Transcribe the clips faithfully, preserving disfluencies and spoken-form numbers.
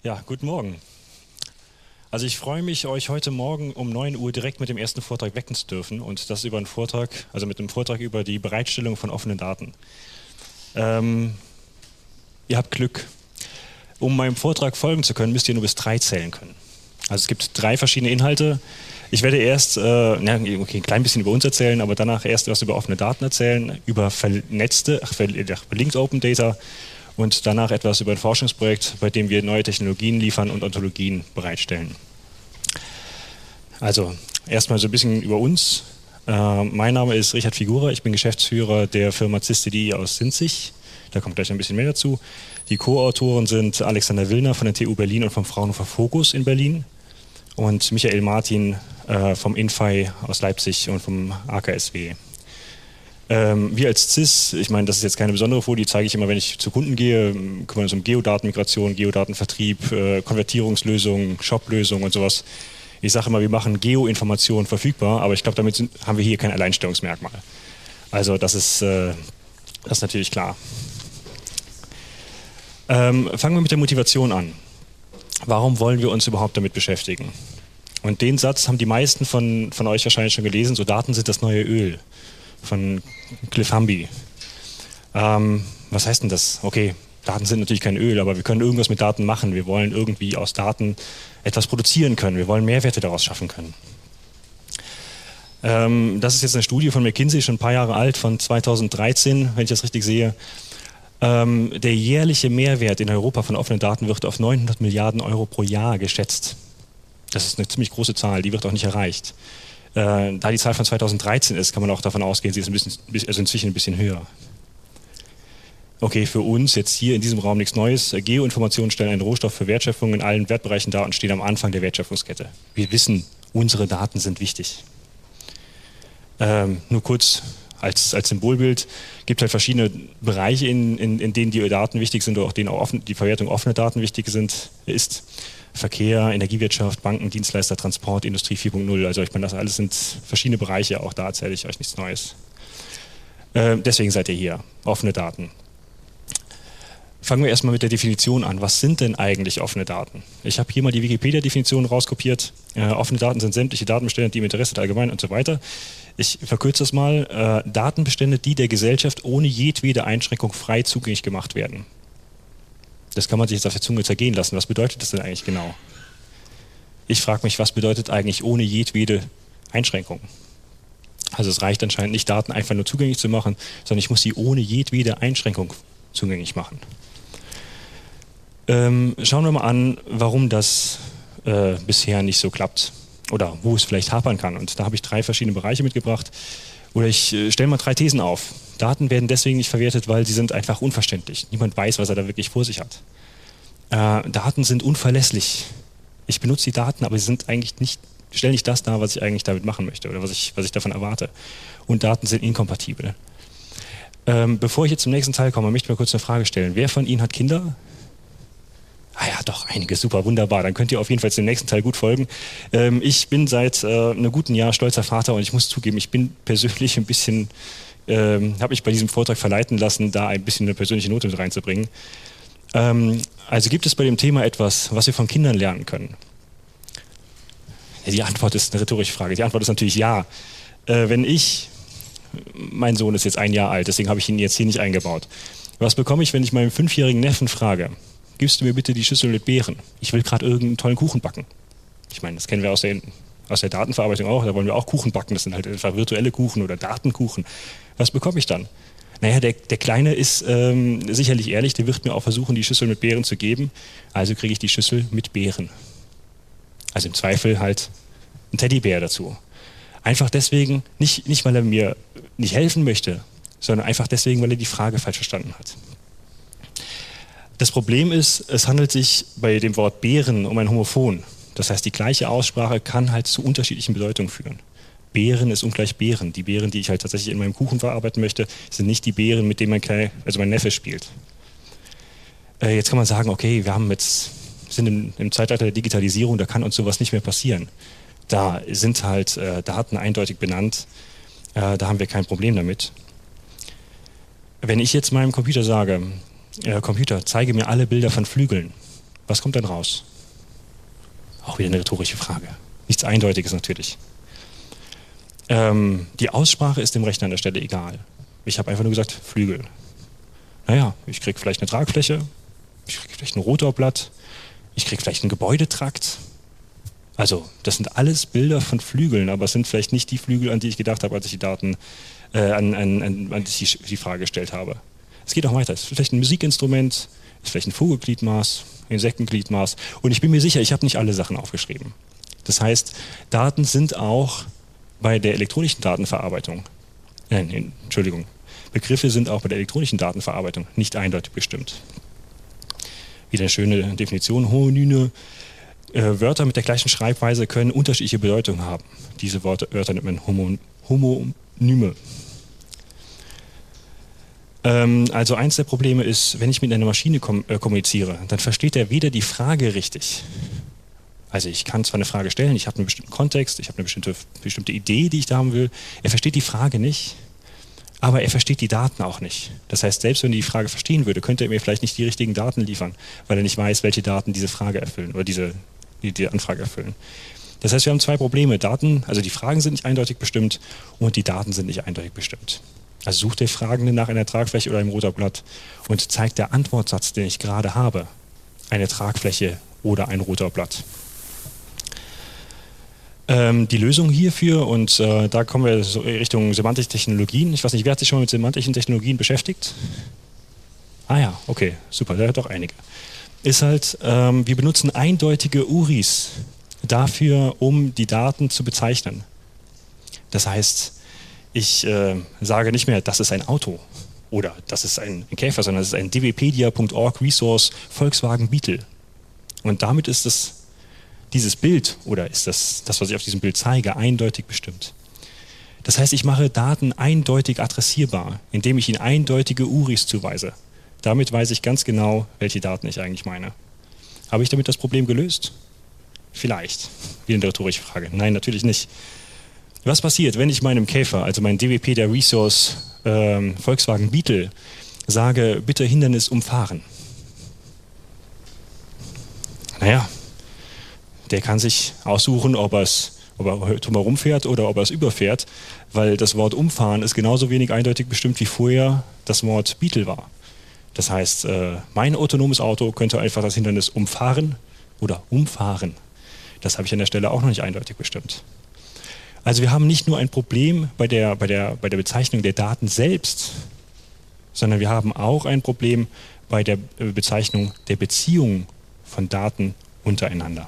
Ja, guten Morgen. Also ich freue mich, euch heute Morgen um neun Uhr direkt mit dem ersten Vortrag wecken zu dürfen und das über einen Vortrag, also mit einem Vortrag über die Bereitstellung von offenen Daten. Ähm, ihr habt Glück. Um meinem Vortrag folgen zu können, müsst ihr nur bis drei zählen können. Also es gibt drei verschiedene Inhalte. Ich werde erst äh, na, okay, ein klein bisschen über uns erzählen, aber danach erst was über offene Daten erzählen, über vernetzte, ach, verlinked Open Data und danach etwas über ein Forschungsprojekt, bei dem wir neue Technologien liefern und Ontologien bereitstellen. Also erstmal so ein bisschen über uns. Äh, mein Name ist Richard Figura, ich bin Geschäftsführer der Firma Zistedi aus Sinzig. Da kommt gleich ein bisschen mehr dazu. Die Co-Autoren sind Alexander Willner von der T U Berlin und vom Fraunhofer Focus in Berlin und Michael Martin äh, vom Infi aus Leipzig und vom A K S W. Ähm, wir als C I S, ich meine, das ist jetzt keine besondere Folie, die zeige ich immer, wenn ich zu Kunden gehe, kümmern uns um Geodatenmigration, Geodatenvertrieb, äh, Konvertierungslösungen, Shop-Lösungen und sowas. Ich sage immer, wir machen Geoinformationen verfügbar, aber ich glaube, damit sind, haben wir hier kein Alleinstellungsmerkmal. Also das ist, äh, das ist natürlich klar. Ähm, fangen wir mit der Motivation an. Warum wollen wir uns überhaupt damit beschäftigen? Und den Satz haben die meisten von, von euch wahrscheinlich schon gelesen, so Daten sind das neue Öl, von Cliff Humby. Ähm, was heißt denn das? Okay, Daten sind natürlich kein Öl, aber wir können irgendwas mit Daten machen. Wir wollen irgendwie aus Daten etwas produzieren können. Wir wollen Mehrwerte daraus schaffen können. Ähm, das ist jetzt eine Studie von McKinsey, schon ein paar Jahre alt, von zweitausenddreizehn, wenn ich das richtig sehe. Ähm, der jährliche Mehrwert in Europa von offenen Daten wird auf neunhundert Milliarden Euro pro Jahr geschätzt. Das ist eine ziemlich große Zahl, die wird auch nicht erreicht. Äh, da die Zahl von zweitausenddreizehn ist, kann man auch davon ausgehen, sie ist ein bisschen, also inzwischen ein bisschen höher. Okay, für uns jetzt hier in diesem Raum nichts Neues. Geoinformationen stellen einen Rohstoff für Wertschöpfung in allen Wertbereichen dar und stehen am Anfang der Wertschöpfungskette. Wir wissen, unsere Daten sind wichtig. Ähm, nur kurz als, als Symbolbild, gibt halt verschiedene Bereiche, in, in, in denen die Daten wichtig sind oder auch denen auch offen, die Verwertung offener Daten wichtig sind, ist. Verkehr, Energiewirtschaft, Banken, Dienstleister, Transport, Industrie vier Punkt null. Also ich meine, das alles sind verschiedene Bereiche, auch da erzähle ich euch nichts Neues. Äh, deswegen seid ihr hier, offene Daten. Fangen wir erstmal mit der Definition an. Was sind denn eigentlich offene Daten? Ich habe hier mal die Wikipedia-Definition rauskopiert. Äh, offene Daten sind sämtliche Datenbestände, die im Interesse der Allgemeinheit und so weiter. Ich verkürze das mal. Äh, Datenbestände, die der Gesellschaft ohne jedwede Einschränkung frei zugänglich gemacht werden. Das kann man sich jetzt auf der Zunge zergehen lassen. Was bedeutet das denn eigentlich genau? Ich frage mich, was bedeutet eigentlich ohne jedwede Einschränkung? Also es reicht anscheinend nicht, Daten einfach nur zugänglich zu machen, sondern ich muss sie ohne jedwede Einschränkung zugänglich machen. Ähm, schauen wir mal an, warum das äh, bisher nicht so klappt oder wo es vielleicht hapern kann. Und da habe ich drei verschiedene Bereiche mitgebracht. Oder ich äh, stelle mal drei Thesen auf. Daten werden deswegen nicht verwertet, weil sie sind einfach unverständlich. Niemand weiß, was er da wirklich vor sich hat. Äh, Daten sind unverlässlich. Ich benutze die Daten, aber sie sind eigentlich nicht, stellen nicht das dar, was ich eigentlich damit machen möchte oder was ich, was ich davon erwarte. Und Daten sind inkompatibel. Ähm, bevor ich jetzt zum nächsten Teil komme, möchte ich mir kurz eine Frage stellen. Wer von Ihnen hat Kinder? Ah ja, doch, einige, super, wunderbar. Dann könnt ihr auf jeden Fall dem nächsten Teil gut folgen. Ähm, ich bin seit äh, einem guten Jahr stolzer Vater und ich muss zugeben, ich bin persönlich ein bisschen, ähm, habe mich bei diesem Vortrag verleiten lassen, da ein bisschen eine persönliche Note mit reinzubringen. Ähm, also gibt es bei dem Thema etwas, was wir von Kindern lernen können? Ja, die Antwort ist eine rhetorische Frage. Die Antwort ist natürlich ja. Äh, wenn ich, mein Sohn ist jetzt ein Jahr alt, deswegen habe ich ihn jetzt hier nicht eingebaut. Was bekomme ich, wenn ich meinen fünfjährigen Neffen frage? Gibst du mir bitte die Schüssel mit Beeren? Ich will gerade irgendeinen tollen Kuchen backen. Ich meine, das kennen wir aus der, aus der Datenverarbeitung auch. Da wollen wir auch Kuchen backen. Das sind halt einfach virtuelle Kuchen oder Datenkuchen. Was bekomme ich dann? Naja, der, der Kleine ist ähm, sicherlich ehrlich. Der wird mir auch versuchen, die Schüssel mit Beeren zu geben. Also kriege ich die Schüssel mit Beeren. Also im Zweifel halt ein Teddybär dazu. Einfach deswegen, nicht, nicht weil er mir nicht helfen möchte, sondern einfach deswegen, weil er die Frage falsch verstanden hat. Das Problem ist, es handelt sich bei dem Wort Beeren um ein Homophon. Das heißt, die gleiche Aussprache kann halt zu unterschiedlichen Bedeutungen führen. Beeren ist ungleich Beeren. Die Beeren, die ich halt tatsächlich in meinem Kuchen verarbeiten möchte, sind nicht die Beeren, mit denen mein, Kleine, also mein Neffe spielt. Äh, jetzt kann man sagen, okay, wir haben jetzt, sind im, im Zeitalter der Digitalisierung, da kann uns sowas nicht mehr passieren. Da sind halt äh, Daten eindeutig benannt, äh, da haben wir kein Problem damit. Wenn ich jetzt meinem Computer sage, äh, Computer, zeige mir alle Bilder von Flügeln, Was kommt dann raus? Auch wieder eine rhetorische Frage. Nichts Eindeutiges natürlich. Ähm, die Aussprache ist dem Rechner an der Stelle egal. Ich habe einfach nur gesagt, Flügel. Naja, ich kriege vielleicht eine Tragfläche, ich kriege vielleicht ein Rotorblatt, ich kriege vielleicht einen Gebäudetrakt. Also, das sind alles Bilder von Flügeln, aber es sind vielleicht nicht die Flügel, an die ich gedacht habe, als ich die Daten, äh, an, an, an, an die ich die Frage gestellt habe. Es geht auch weiter. Es ist vielleicht ein Musikinstrument, ist vielleicht ein Vogelgliedmaß, Insektengliedmaß. Und ich bin mir sicher, ich habe nicht alle Sachen aufgeschrieben. Das heißt, Daten sind auch bei der elektronischen Datenverarbeitung, äh, nee, Entschuldigung, Begriffe sind auch bei der elektronischen Datenverarbeitung nicht eindeutig bestimmt. Wieder eine schöne Definition, homonyme äh, Wörter mit der gleichen Schreibweise können unterschiedliche Bedeutungen haben. Diese Wörter, Wörter nennt man homo, homonyme. Ähm, also eins der Probleme ist, wenn ich mit einer Maschine kom äh, kommuniziere, dann versteht er weder die Frage richtig. Also ich kann zwar eine Frage stellen, ich habe einen bestimmten Kontext, ich habe eine bestimmte, bestimmte Idee, die ich da haben will. Er versteht die Frage nicht, aber er versteht die Daten auch nicht. Das heißt, selbst wenn er die Frage verstehen würde, könnte er mir vielleicht nicht die richtigen Daten liefern, weil er nicht weiß, welche Daten diese Frage erfüllen oder diese, die, die Anfrage erfüllen. Das heißt, wir haben zwei Probleme. Daten, also die Fragen sind nicht eindeutig bestimmt und die Daten sind nicht eindeutig bestimmt. Also sucht der Fragende nach einer Tragfläche oder einem Rotorblatt und zeigt der Antwortsatz, den ich gerade habe, eine Tragfläche oder ein Rotorblatt. Ähm, die Lösung hierfür, und äh, da kommen wir so Richtung semantische Technologien. Ich weiß nicht, wer hat sich schon mal mit semantischen Technologien beschäftigt? Ah ja, okay, super, da hat doch einige. Ist halt, ähm, wir benutzen eindeutige U R Is dafür, um die Daten zu bezeichnen. Das heißt, ich äh, sage nicht mehr, das ist ein Auto oder das ist ein Käfer, sondern es ist ein dwpedia punkt org Resource Volkswagen Beetle. Und damit ist es dieses Bild oder ist das, das, was ich auf diesem Bild zeige, eindeutig bestimmt. Das heißt, ich mache Daten eindeutig adressierbar, indem ich ihnen eindeutige U R Is zuweise. Damit weiß ich ganz genau, welche Daten ich eigentlich meine. Habe ich damit das Problem gelöst? Vielleicht. Wieder eine rhetorische Frage. Nein, natürlich nicht. Was passiert, wenn ich meinem Käfer, also meinem dwpedia Resource ähm, Volkswagen Beetle, sage, bitte Hindernis umfahren? Naja, der kann sich aussuchen, ob, es, ob er drumherum fährt oder ob er es überfährt, weil das Wort umfahren ist genauso wenig eindeutig bestimmt, wie vorher das Wort Beetle war. Das heißt, äh, mein autonomes Auto könnte einfach das Hindernis umfahren oder umfahren. Das habe ich an der Stelle auch noch nicht eindeutig bestimmt. Also wir haben nicht nur ein Problem bei der, bei der, bei der Bezeichnung der Daten selbst, sondern wir haben auch ein Problem bei der Bezeichnung der Beziehung von Daten untereinander.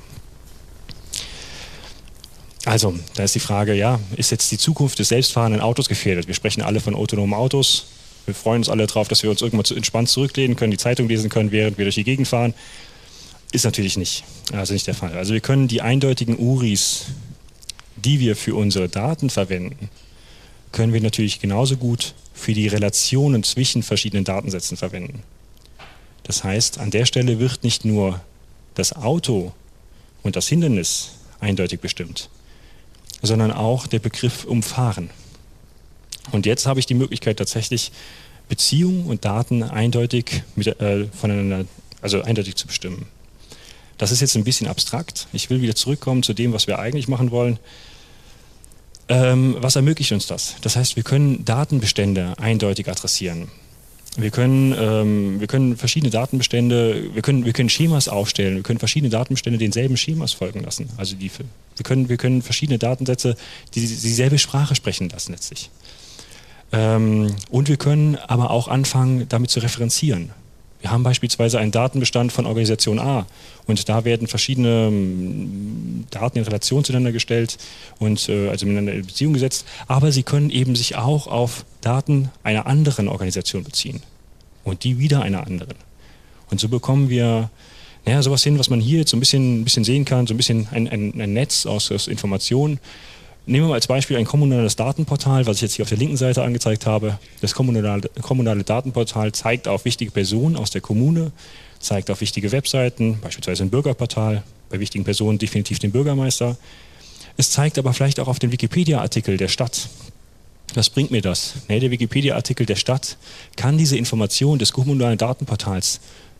Also, da ist die Frage, ja, ist jetzt die Zukunft des selbstfahrenden Autos gefährdet? Wir sprechen alle von autonomen Autos. Wir freuen uns alle darauf, dass wir uns irgendwann entspannt zurücklehnen können, die Zeitung lesen können, während wir durch die Gegend fahren. Ist natürlich nicht, also nicht der Fall. Also wir können die eindeutigen U R Is, die wir für unsere Daten verwenden, können wir natürlich genauso gut für die Relationen zwischen verschiedenen Datensätzen verwenden. Das heißt, an der Stelle wird nicht nur das Auto und das Hindernis eindeutig bestimmt, sondern auch der Begriff umfahren. Und jetzt habe ich die Möglichkeit, tatsächlich Beziehungen und Daten eindeutig mit, äh, voneinander, also eindeutig zu bestimmen. Das ist jetzt ein bisschen abstrakt. Ich will wieder zurückkommen zu dem, was wir eigentlich machen wollen. Ähm, was ermöglicht uns das? Das heißt, wir können Datenbestände eindeutig adressieren. Wir können, ähm, wir können verschiedene Datenbestände, wir können, wir können Schemas aufstellen, wir können verschiedene Datenbestände denselben Schemas folgen lassen. Also die, wir, können, wir können verschiedene Datensätze die dieselbe Sprache sprechen lassen letztlich. Ähm, und wir können aber auch anfangen, damit zu referenzieren. Wir haben beispielsweise einen Datenbestand von Organisation A und da werden verschiedene Daten in Relation zueinander gestellt und äh, also miteinander in Beziehung gesetzt, aber sie können eben sich auch auf Daten einer anderen Organisation beziehen und die wieder einer anderen. Und so bekommen wir naja, sowas hin, was man hier jetzt so ein bisschen, ein bisschen sehen kann, so ein bisschen ein, ein, ein Netz aus, aus Informationen. Nehmen wir mal als Beispiel ein kommunales Datenportal, was ich jetzt hier auf der linken Seite angezeigt habe. Das kommunale, kommunale Datenportal zeigt auf wichtige Personen aus der Kommune, zeigt auf wichtige Webseiten, beispielsweise ein Bürgerportal, bei wichtigen Personen definitiv den Bürgermeister. Es zeigt aber vielleicht auch auf den Wikipedia-Artikel der Stadt. Was bringt mir das? Nee, der Wikipedia-Artikel der Stadt kann diese Information des kommunalen Datenportals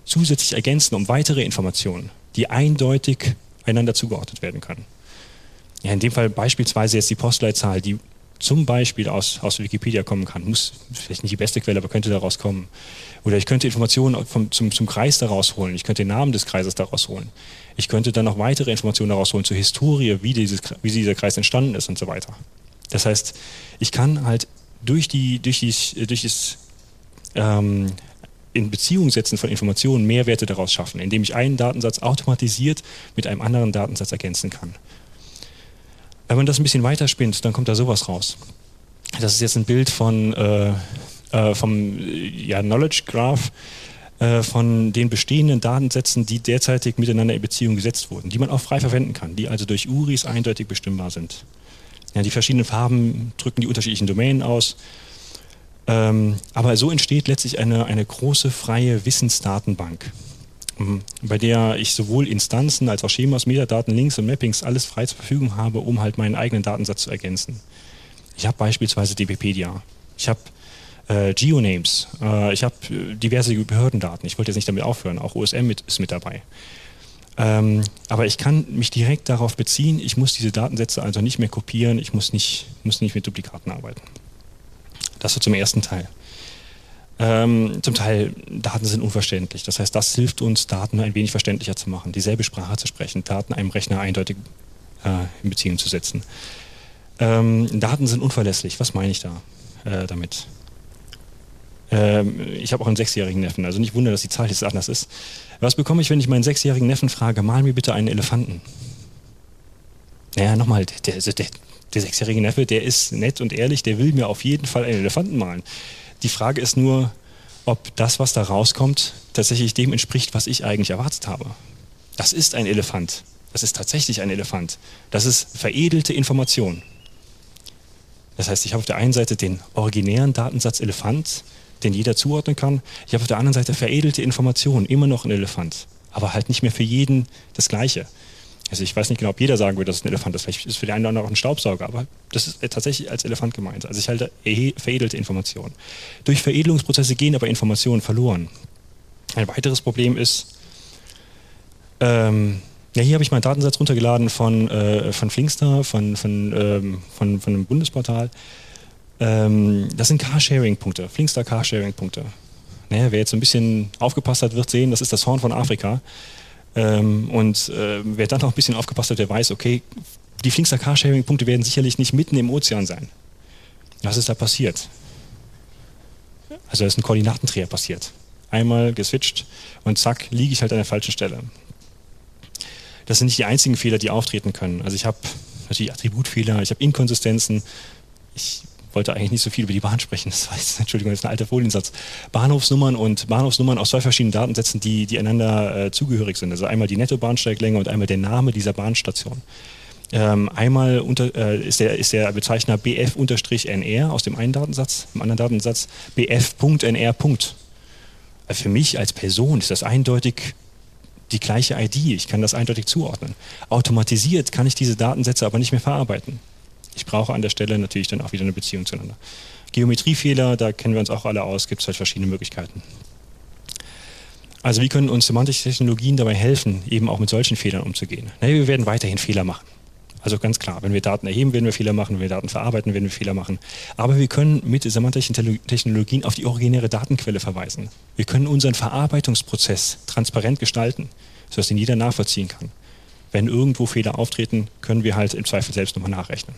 zusätzlich ergänzen um weitere Informationen, die eindeutig einander zugeordnet werden können. Ja, in dem Fall beispielsweise jetzt die Postleitzahl, die zum Beispiel aus, aus Wikipedia kommen kann. Muss vielleicht nicht die beste Quelle, aber könnte daraus kommen. Oder ich könnte Informationen vom, zum, zum Kreis daraus holen. Ich könnte den Namen des Kreises daraus holen. Ich könnte dann noch weitere Informationen daraus holen zur Historie, wie, dieses, wie dieser Kreis entstanden ist und so weiter. Das heißt, ich kann halt durch, die, durch, die, durch das ähm, in Beziehung setzen von Informationen Mehrwerte daraus schaffen, indem ich einen Datensatz automatisiert mit einem anderen Datensatz ergänzen kann. Wenn man das ein bisschen weiterspinnt, dann kommt da sowas raus. Das ist jetzt ein Bild von, äh, äh, vom ja, Knowledge Graph äh, von den bestehenden Datensätzen, die derzeitig miteinander in Beziehung gesetzt wurden, die man auch frei verwenden kann, die also durch U R Is eindeutig bestimmbar sind. Ja, die verschiedenen Farben drücken die unterschiedlichen Domänen aus. Ähm, aber so entsteht letztlich eine, eine große freie Wissensdatenbank, bei der ich sowohl Instanzen als auch Schemas, Metadaten, Links und Mappings alles frei zur Verfügung habe, um halt meinen eigenen Datensatz zu ergänzen. Ich habe beispielsweise Wikipedia, ich habe äh, Geonames, äh, ich habe diverse Behördendaten. Ich wollte jetzt nicht damit aufhören, auch O S M mit, ist mit dabei. Ähm, aber ich kann mich direkt darauf beziehen, ich muss diese Datensätze also nicht mehr kopieren, ich muss nicht, muss nicht mit Duplikaten arbeiten. Das so zum ersten Teil. Ähm, zum Teil, Daten sind unverständlich. Das heißt, das hilft uns, Daten ein wenig verständlicher zu machen, dieselbe Sprache zu sprechen, Daten einem Rechner eindeutig äh, in Beziehung zu setzen. Ähm, Daten sind unverlässlich. Was meine ich da äh, damit? Ähm, ich habe auch einen sechsjährigen Neffen, also nicht wundern, dass die Zahl jetzt anders ist. Was bekomme ich, wenn ich meinen sechsjährigen Neffen frage, mal mir bitte einen Elefanten? Naja, nochmal, der, der, der, der sechsjährige Neffe, der ist nett und ehrlich, der will mir auf jeden Fall einen Elefanten malen. Die Frage ist nur, ob das, was da rauskommt, tatsächlich dem entspricht, was ich eigentlich erwartet habe. Das ist ein Elefant. Das ist tatsächlich ein Elefant. Das ist veredelte Information. Das heißt, ich habe auf der einen Seite den originären Datensatz Elefant, den jeder zuordnen kann. Ich habe auf der anderen Seite veredelte Information, immer noch ein Elefant. Aber halt nicht mehr für jeden das Gleiche. Also ich weiß nicht genau, ob jeder sagen würde, dass es ein Elefant ist. Vielleicht ist es für den einen oder anderen auch ein Staubsauger, aber das ist tatsächlich als Elefant gemeint. Also ich halte veredelte Informationen. Durch Veredelungsprozesse gehen aber Informationen verloren. Ein weiteres Problem ist, ähm, ja, hier habe ich meinen Datensatz runtergeladen von, äh, von Flinkster, von, von, ähm, von, von einem Bundesportal. Ähm, das sind Carsharing-Punkte, Flinkster Carsharing-Punkte. Naja, wer jetzt ein bisschen aufgepasst hat, wird sehen, das ist das Horn von Afrika. Ähm, und äh, wer dann noch ein bisschen aufgepasst hat, der weiß, okay, die Flinkster Carsharing-Punkte werden sicherlich nicht mitten im Ozean sein. Was ist da passiert? Also da ist ein Koordinatendreher passiert. Einmal geswitcht und zack, liege ich halt an der falschen Stelle. Das sind nicht die einzigen Fehler, die auftreten können. Also ich habe natürlich Attributfehler, ich habe Inkonsistenzen. Ich wollte eigentlich nicht so viel über die Bahn sprechen, das war jetzt, Entschuldigung, das ist ein alter Foliensatz. Bahnhofsnummern und Bahnhofsnummern aus zwei verschiedenen Datensätzen, die, die einander äh, zugehörig sind. Also einmal die Netto-Bahnsteiglänge und einmal der Name dieser Bahnstation. Ähm, einmal unter, äh, ist, der, ist der Bezeichner B F-N R aus dem einen Datensatz, im anderen Datensatz B F.N R. Also für mich als Person ist das eindeutig die gleiche I D, ich kann das eindeutig zuordnen. Automatisiert kann ich diese Datensätze aber nicht mehr verarbeiten. Ich brauche an der Stelle natürlich dann auch wieder eine Beziehung zueinander. Geometriefehler, da kennen wir uns auch alle aus, gibt es halt verschiedene Möglichkeiten. Also wie können uns semantische Technologien dabei helfen, eben auch mit solchen Fehlern umzugehen? Na, wir werden weiterhin Fehler machen. Also ganz klar, wenn wir Daten erheben, werden wir Fehler machen, wenn wir Daten verarbeiten, werden wir Fehler machen. Aber wir können mit semantischen Technologien auf die originäre Datenquelle verweisen. Wir können unseren Verarbeitungsprozess transparent gestalten, sodass ihn jeder nachvollziehen kann. Wenn irgendwo Fehler auftreten, können wir halt im Zweifel selbst nochmal nachrechnen.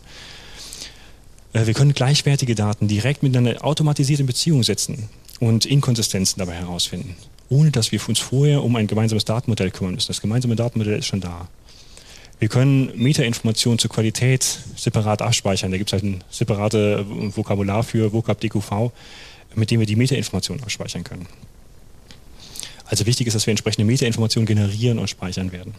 Wir können gleichwertige Daten direkt miteinander automatisiert in Beziehung setzen und Inkonsistenzen dabei herausfinden, ohne dass wir uns vorher um ein gemeinsames Datenmodell kümmern müssen. Das gemeinsame Datenmodell ist schon da. Wir können Metainformationen zur Qualität separat abspeichern. Da gibt es halt ein separates Vokabular für, Vocab D Q V, mit dem wir die Metainformationen abspeichern können. Also wichtig ist, dass wir entsprechende Metainformationen generieren und speichern werden.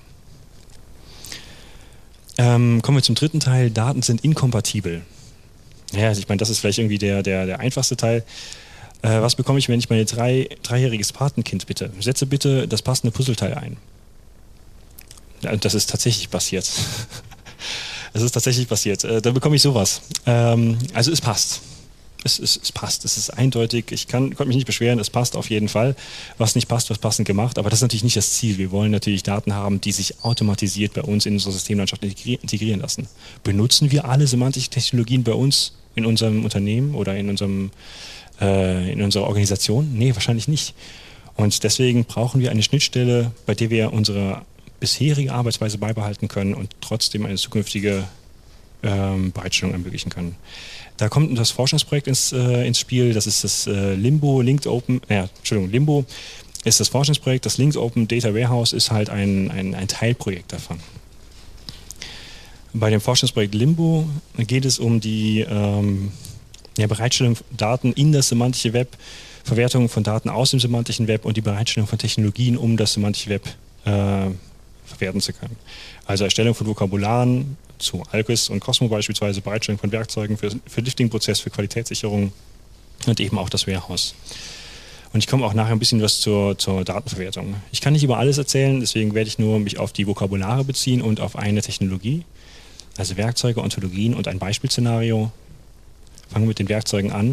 Ähm, kommen wir zum dritten Teil. Daten sind inkompatibel. Ja, also ich meine, das ist vielleicht irgendwie der, der, der einfachste Teil. Äh, was bekomme ich, wenn ich mein drei, dreijähriges Patenkind bitte? Setze bitte das passende Puzzleteil ein. Ja, das ist tatsächlich passiert. Das ist tatsächlich passiert. Äh, da bekomme ich sowas. Ähm, also es passt. Es, es, es passt, es ist eindeutig, ich kann, konnte mich nicht beschweren, es passt auf jeden Fall. Was nicht passt, wird passend gemacht, aber das ist natürlich nicht das Ziel. Wir wollen natürlich Daten haben, die sich automatisiert bei uns in unsere Systemlandschaft integrieren lassen. Benutzen wir alle semantische Technologien bei uns in unserem Unternehmen oder in, unserem, äh, in unserer Organisation? Nee, wahrscheinlich nicht. Und deswegen brauchen wir eine Schnittstelle, bei der wir unsere bisherige Arbeitsweise beibehalten können und trotzdem eine zukünftige ähm, Bereitstellung ermöglichen können. Da kommt das Forschungsprojekt ins, äh, ins Spiel, das ist das äh, Limbo, Linked Open, äh, Entschuldigung, Limbo ist das Forschungsprojekt, das Linked Open Data Warehouse ist halt ein, ein, ein Teilprojekt davon. Bei dem Forschungsprojekt Limbo geht es um die ähm, ja, Bereitstellung von Daten in das semantische Web, Verwertung von Daten aus dem semantischen Web und die Bereitstellung von Technologien, um das semantische Web äh, verwerten zu können. Also Erstellung von Vokabularen zu Algis und Cosmo beispielsweise, Bereitstellung von Werkzeugen für, für Lifting-Prozess, für Qualitätssicherung und eben auch das Warehouse. Und ich komme auch nachher ein bisschen was zur, zur Datenverwertung. Ich kann nicht über alles erzählen, deswegen werde ich nur mich auf die Vokabulare beziehen und auf eine Technologie, also Werkzeuge, Ontologien und ein Beispielszenario. Fangen wir mit den Werkzeugen an.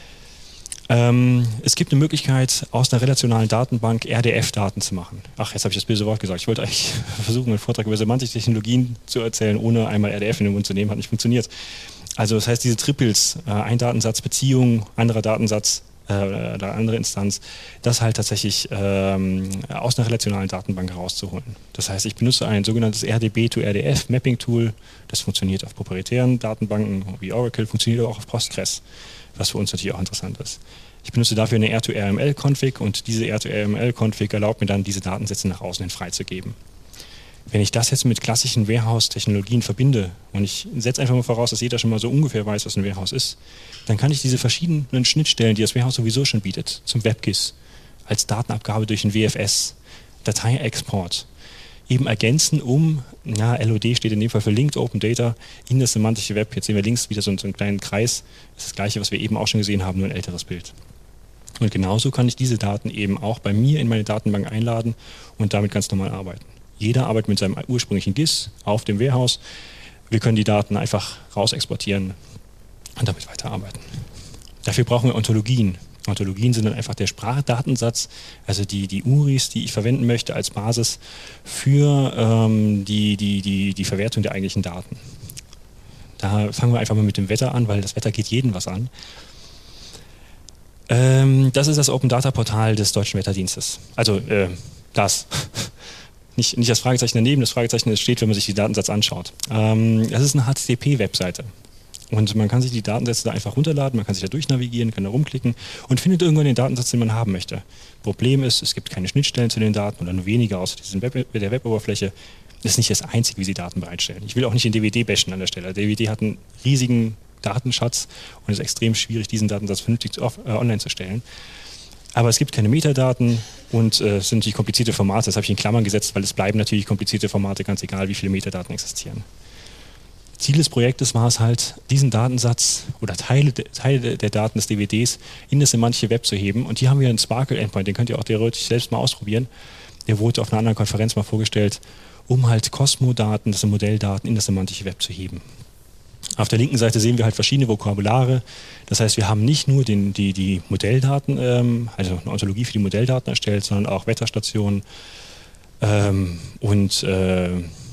Ähm, es gibt eine Möglichkeit, aus einer relationalen Datenbank R D F-Daten zu machen. Ach, jetzt habe ich das böse Wort gesagt. Ich wollte eigentlich versuchen, einen Vortrag über semantische Technologien zu erzählen, ohne einmal R D F in den Mund zu nehmen. Hat nicht funktioniert. Also das heißt, diese Triples, äh, ein Datensatz, Beziehung, anderer Datensatz äh, oder andere Instanz, das halt tatsächlich ähm, aus einer relationalen Datenbank herauszuholen. Das heißt, ich benutze ein sogenanntes R D B to R D F Mapping Tool. Das funktioniert auf proprietären Datenbanken wie Oracle, funktioniert aber auch auf Postgres, was für uns natürlich auch interessant ist. Ich benutze dafür eine R zwei R M L-Config und diese R zwei R M L-Config erlaubt mir dann, diese Datensätze nach außen hin freizugeben. Wenn ich das jetzt mit klassischen Warehouse-Technologien verbinde und ich setze einfach mal voraus, dass jeder schon mal so ungefähr weiß, was ein Warehouse ist, dann kann ich diese verschiedenen Schnittstellen, die das Warehouse sowieso schon bietet, zum WebGIS, als Datenabgabe durch ein W F S, Dateiexport, eben ergänzen, um, na, L O D steht in dem Fall für Linked Open Data, in das semantische Web. Jetzt sehen wir links wieder so einen, so einen kleinen Kreis. Das ist das gleiche, was wir eben auch schon gesehen haben, nur ein älteres Bild. Und genauso kann ich diese Daten eben auch bei mir in meine Datenbank einladen und damit ganz normal arbeiten. Jeder arbeitet mit seinem ursprünglichen G I S auf dem Warehouse. Wir können die Daten einfach raus exportieren und damit weiterarbeiten. Dafür brauchen wir Ontologien. Ontologien sind dann einfach der Sprachdatensatz, also die, die U R Is, die ich verwenden möchte als Basis für ähm, die, die, die, die Verwertung der eigentlichen Daten. Da fangen wir einfach mal mit dem Wetter an, weil das Wetter geht jeden was an. Ähm, das ist das Open Data Portal des Deutschen Wetterdienstes. Also äh, das. Nicht, nicht das Fragezeichen daneben, das Fragezeichen das steht, wenn man sich die Datensatz anschaut. Ähm, das ist eine H T T P-Webseite. Und man kann sich die Datensätze da einfach runterladen, man kann sich da durchnavigieren, kann da rumklicken und findet irgendwann den Datensatz, den man haben möchte. Problem ist, es gibt keine Schnittstellen zu den Daten oder nur wenige aus diesem Web, der Web-Oberfläche. Das ist nicht das Einzige, wie sie Daten bereitstellen. Ich will auch nicht den D W D bashen an der Stelle. Der D W D hat einen riesigen Datenschatz und es ist extrem schwierig, diesen Datensatz vernünftig off, äh, online zu stellen. Aber es gibt keine Metadaten und äh, es sind natürlich komplizierte Formate. Das habe ich in Klammern gesetzt, weil es bleiben natürlich komplizierte Formate, ganz egal, wie viele Metadaten existieren. Ziel des Projektes war es halt, diesen Datensatz oder Teile, Teile der Daten des D W Ds in das semantische Web zu heben. Und hier haben wir einen Sparkle-Endpoint, den könnt ihr auch theoretisch selbst mal ausprobieren. Der wurde auf einer anderen Konferenz mal vorgestellt, um halt Cosmo-Daten, das sind Modelldaten, in das semantische Web zu heben. Auf der linken Seite sehen wir halt verschiedene Vokabulare. Das heißt, wir haben nicht nur den, die, die Modelldaten, ähm, also eine Ontologie für die Modelldaten erstellt, sondern auch Wetterstationen ähm, und, äh,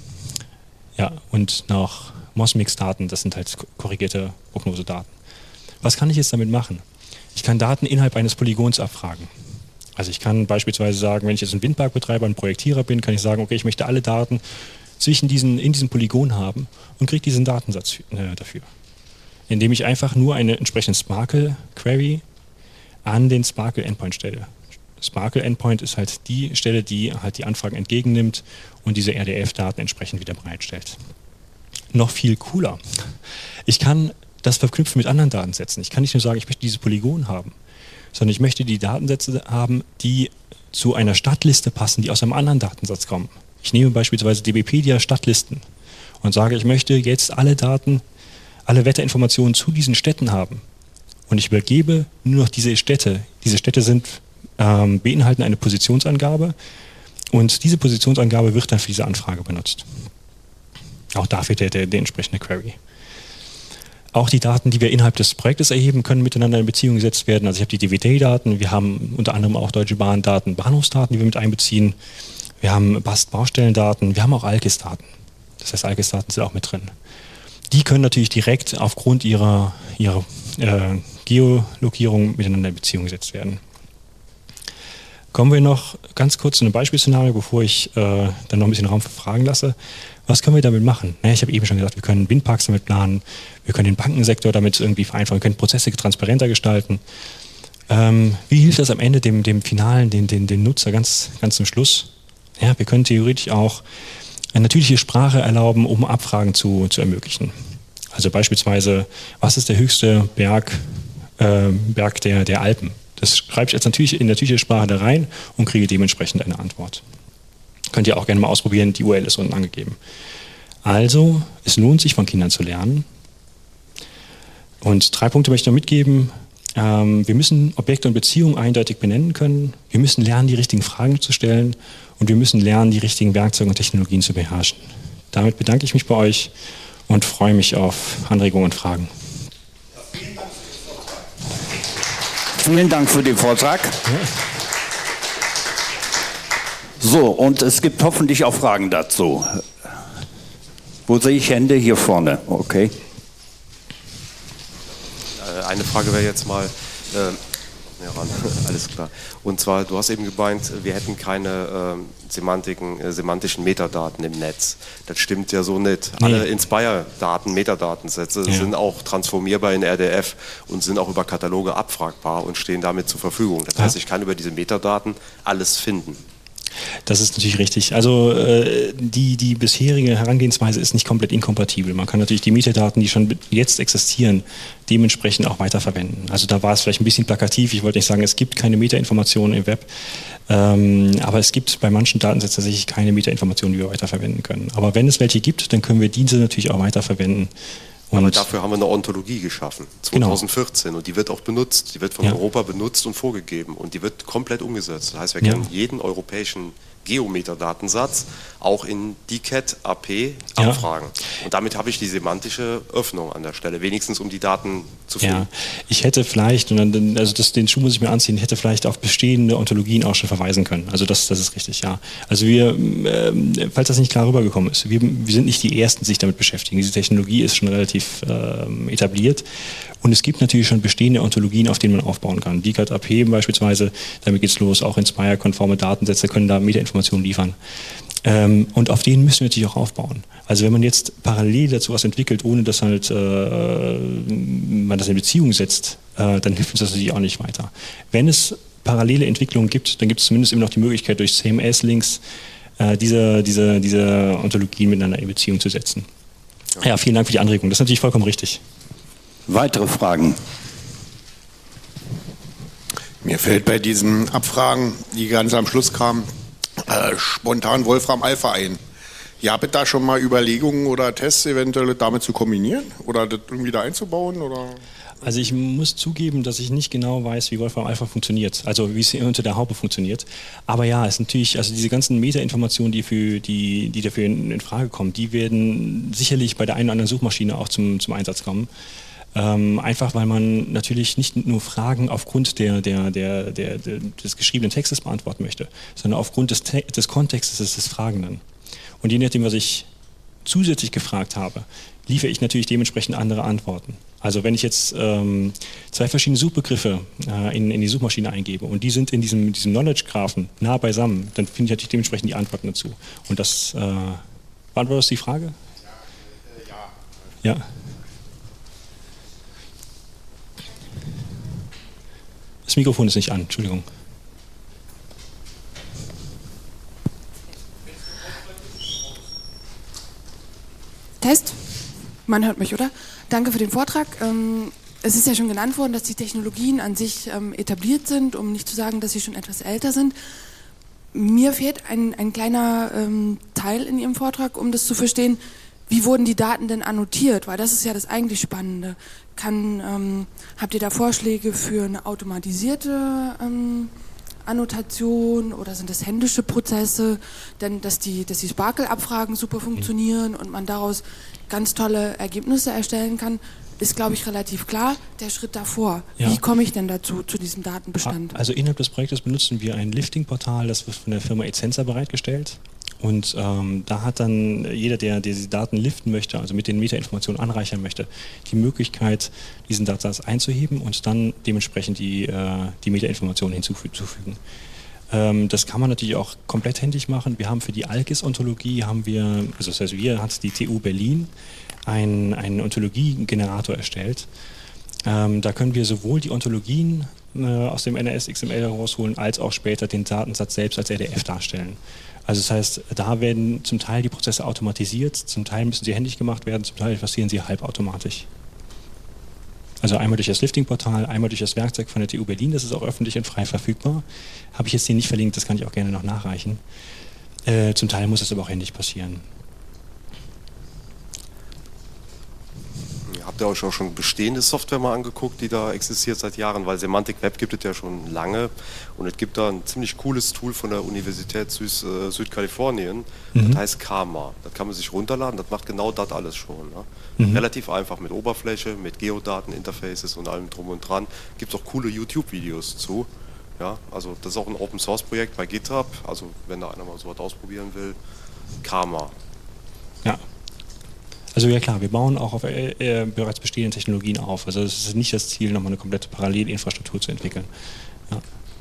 ja, und noch Mosmix-Daten, das sind halt korrigierte Prognosedaten. Was kann ich jetzt damit machen? Ich kann Daten innerhalb eines Polygons abfragen. Also ich kann beispielsweise sagen, wenn ich jetzt ein Windparkbetreiber, ein Projektierer bin, kann ich sagen, okay, ich möchte alle Daten zwischen diesen, in diesem Polygon haben und kriege diesen Datensatz äh, dafür. Indem ich einfach nur eine entsprechende Sparkle-Query an den Sparkle-Endpoint stelle. Sparkle-Endpoint ist halt die Stelle, die halt die Anfragen entgegennimmt und diese R D F-Daten entsprechend wieder bereitstellt. Noch viel cooler. Ich kann das verknüpfen mit anderen Datensätzen. Ich kann nicht nur sagen, ich möchte dieses Polygon haben, sondern ich möchte die Datensätze haben, die zu einer Stadtliste passen, die aus einem anderen Datensatz kommen. Ich nehme beispielsweise DBpedia Stadtlisten und sage, ich möchte jetzt alle Daten, alle Wetterinformationen zu diesen Städten haben. Und ich übergebe nur noch diese Städte. Diese Städte sind, ähm, beinhalten eine Positionsangabe und diese Positionsangabe wird dann für diese Anfrage benutzt. Auch dafür der, der, der entsprechende Query. Auch die Daten, die wir innerhalb des Projektes erheben, können miteinander in Beziehung gesetzt werden. Also ich habe die D V D-Daten, wir haben unter anderem auch Deutsche Bahn-Daten, Bahnhofsdaten, die wir mit einbeziehen. Wir haben B A S T-Baustellendaten, wir haben auch ALKIS-Daten. Das heißt, ALKIS-Daten sind auch mit drin. Die können natürlich direkt aufgrund ihrer, ihrer äh, Geolokierung miteinander in Beziehung gesetzt werden. Kommen wir noch ganz kurz zu einem Beispielszenario, bevor ich äh, dann noch ein bisschen Raum für Fragen lasse. Was können wir damit machen? Naja, ich habe eben schon gesagt, wir können Windparks damit planen, wir können den Bankensektor damit irgendwie vereinfachen, wir können Prozesse transparenter gestalten. Ähm, wie hilft das am Ende dem, dem Finalen, dem, dem, dem Nutzer ganz, ganz zum Schluss? Ja, wir können theoretisch auch eine natürliche Sprache erlauben, um Abfragen zu, zu ermöglichen. Also beispielsweise, was ist der höchste Berg, äh, Berg der, der Alpen? Das schreibe ich jetzt natürlich in natürliche Sprache da rein und kriege dementsprechend eine Antwort. Könnt ihr auch gerne mal ausprobieren, die U R L ist unten angegeben. Also, es lohnt sich, von Kindern zu lernen. Und drei Punkte möchte ich noch mitgeben. Ähm, wir müssen Objekte und Beziehungen eindeutig benennen können. Wir müssen lernen, die richtigen Fragen zu stellen. Und wir müssen lernen, die richtigen Werkzeuge und Technologien zu beherrschen. Damit bedanke ich mich bei euch und freue mich auf Anregungen und Fragen. Vielen Dank für den Vortrag. So, und es gibt hoffentlich auch Fragen dazu. Wo sehe ich Hände? Hier vorne. Okay. Eine Frage wäre jetzt mal, äh, ja, ran, alles klar. Und zwar, du hast eben gemeint, wir hätten keine äh, Semantiken, äh, semantischen Metadaten im Netz. Das stimmt ja so nicht. Nee. Alle Inspire-Daten, Metadatensätze ja. sind auch transformierbar in R D F und sind auch über Kataloge abfragbar und stehen damit zur Verfügung. Das ja. heißt, ich kann über diese Metadaten alles finden. Das ist natürlich richtig. Also äh, die, die bisherige Herangehensweise ist nicht komplett inkompatibel. Man kann natürlich die Metadaten, die schon jetzt existieren, dementsprechend auch weiterverwenden. Also da war es vielleicht ein bisschen plakativ. Ich wollte nicht sagen, es gibt keine Metainformationen im Web, ähm, aber es gibt bei manchen Datensätzen tatsächlich keine Metainformationen, die wir weiterverwenden können. Aber wenn es welche gibt, dann können wir diese natürlich auch weiterverwenden. Und aber dafür haben wir eine Ontologie geschaffen, zweitausendvierzehn, genau. Und die wird auch benutzt, die wird von ja. Europa benutzt und vorgegeben und die wird komplett umgesetzt. Das heißt, wir können ja. jeden europäischen Geometerdatensatz auch in D C A T A P ja. abfragen. Und damit habe ich die semantische Öffnung an der Stelle, wenigstens um die Daten zu finden. Ja. Ich hätte vielleicht, und dann, also das, den Schuh muss ich mir anziehen, hätte vielleicht auf bestehende Ontologien auch schon verweisen können. Also das, das ist richtig, ja. Also wir, äh, falls das nicht klar rübergekommen ist, wir, wir sind nicht die Ersten, die sich damit beschäftigen. Diese Technologie ist schon relativ äh, etabliert. Und es gibt natürlich schon bestehende Ontologien, auf denen man aufbauen kann. D C A T A P beispielsweise, damit geht's los, auch Inspire-konforme Datensätze können da Metainformationen liefern. Ähm, und auf denen müssen wir natürlich auch aufbauen. Also wenn man jetzt parallel dazu was entwickelt, ohne dass halt äh, man das in Beziehung setzt, äh, dann hilft uns das natürlich auch nicht weiter. Wenn es parallele Entwicklungen gibt, dann gibt es zumindest immer noch die Möglichkeit, durch C M S-Links äh, diese, diese, diese Ontologien miteinander in Beziehung zu setzen. Ja, vielen Dank für die Anregung. Das ist natürlich vollkommen richtig. Weitere Fragen? Mir fällt bei diesen Abfragen, die ganz am Schluss kamen, äh, spontan Wolfram Alpha ein. Ihr habt da schon mal Überlegungen oder Tests eventuell damit zu kombinieren oder das irgendwie da einzubauen? Oder? Also ich muss zugeben, dass ich nicht genau weiß, wie Wolfram Alpha funktioniert, also wie es unter der Haube funktioniert. Aber ja, es ist natürlich, also diese ganzen Metainformationen, die, für die, die dafür in, in Frage kommen, die werden sicherlich bei der einen oder anderen Suchmaschine auch zum, zum Einsatz kommen. Ähm, einfach weil man natürlich nicht nur Fragen aufgrund der, der, der, der, der, des geschriebenen Textes beantworten möchte, sondern aufgrund des, Te des Kontextes des Fragenden. Und je nachdem, was ich zusätzlich gefragt habe, liefere ich natürlich dementsprechend andere Antworten. Also wenn ich jetzt ähm, zwei verschiedene Suchbegriffe äh, in, in die Suchmaschine eingebe und die sind in diesem, diesem Knowledge-Graphen nah beisammen, dann finde ich natürlich dementsprechend die Antworten dazu. Und das, äh, beantwortet das die Frage? Ja. Äh, ja. ja. Das Mikrofon ist nicht an, Entschuldigung. Test? Man hört mich, oder? Danke für den Vortrag. Es ist ja schon genannt worden, dass die Technologien an sich etabliert sind, um nicht zu sagen, dass sie schon etwas älter sind. Mir fehlt ein, ein kleiner ähm, Teil in Ihrem Vortrag, um das zu verstehen. Wie wurden die Daten denn annotiert? Weil das ist ja das eigentlich Spannende. Kann, ähm, habt ihr da Vorschläge für eine automatisierte ähm, Annotation oder sind das händische Prozesse? Denn dass die, dass die Sparkle-Abfragen super funktionieren und man daraus ganz tolle Ergebnisse erstellen kann. ist, glaube ich, relativ klar. Der Schritt davor, Ja. wie komme ich denn dazu, zu diesem Datenbestand? Also innerhalb des Projektes benutzen wir ein Lifting-Portal, das wird von der Firma Essenza bereitgestellt. Und ähm, da hat dann jeder, der, der diese Daten liften möchte, also mit den Metainformationen anreichern möchte, die Möglichkeit, diesen Datasatz einzuheben und dann dementsprechend die, äh, die Metainformationen hinzufügen. Ähm, das kann man natürlich auch komplett händisch machen. Wir haben für die ALGIS-Ontologie, haben wir, also das heißt wir, hat die T U Berlin einen, einen Ontologiegenerator erstellt. Ähm, da können wir sowohl die Ontologien äh, aus dem N R S X M L herausholen, als auch später den Datensatz selbst als R D F darstellen. Also das heißt, da werden zum Teil die Prozesse automatisiert, zum Teil müssen sie händisch gemacht werden, zum Teil passieren sie halbautomatisch. Also einmal durch das Lifting-Portal, einmal durch das Werkzeug von der T U Berlin, das ist auch öffentlich und frei verfügbar. Habe ich jetzt hier nicht verlinkt, das kann ich auch gerne noch nachreichen. Äh, zum Teil muss es aber auch händisch passieren. Habt ihr euch auch schon bestehende Software mal angeguckt, die da existiert seit Jahren? Weil Semantic Web gibt es ja schon lange und es gibt da ein ziemlich cooles Tool von der Universität Süd, äh, Südkalifornien, mhm. das heißt Karma. Das kann man sich runterladen, das macht genau das alles schon. Ne? Mhm. Relativ einfach mit Oberfläche, mit Geodaten, Interfaces und allem drum und dran. Gibt es auch coole YouTube-Videos zu. Ja? Also das ist auch ein Open-Source-Projekt bei GitHub, also wenn da einer mal sowas ausprobieren will, Karma. Ja. Also ja klar, wir bauen auch auf äh, äh, bereits bestehenden Technologien auf. Also es ist nicht das Ziel, nochmal eine komplette Parallelinfrastruktur zu entwickeln. Ja.